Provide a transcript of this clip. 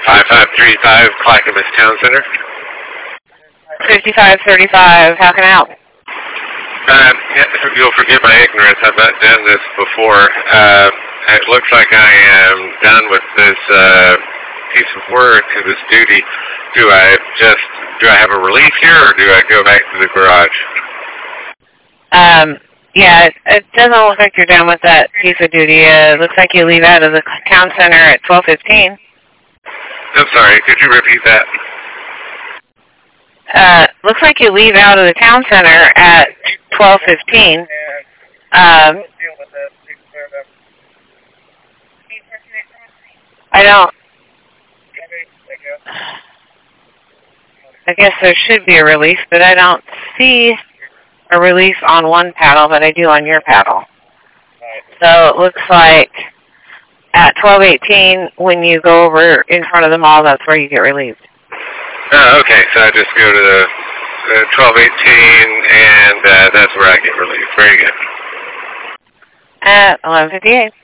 5535 Clackamas Town Center. 5535, how can I help? You'll forgive my ignorance. I've not done this before. It looks like I am done with this piece of work and this duty. Do I have a release here, or do I go back to the garage? Yeah, it doesn't look like you're done with that piece of duty. It looks like you leave out of the town center at 12:15. I'm sorry, could you repeat that? Looks like you leave out of the town center at 12:15. I guess there should be a release, but I don't see a release on one paddle, but I do on your paddle. So it looks like at 12:18, when you go over in front of the mall, that's where you get relieved. Okay, so I just go to the 12:18, and that's where I get relieved. Very good. At 11:58.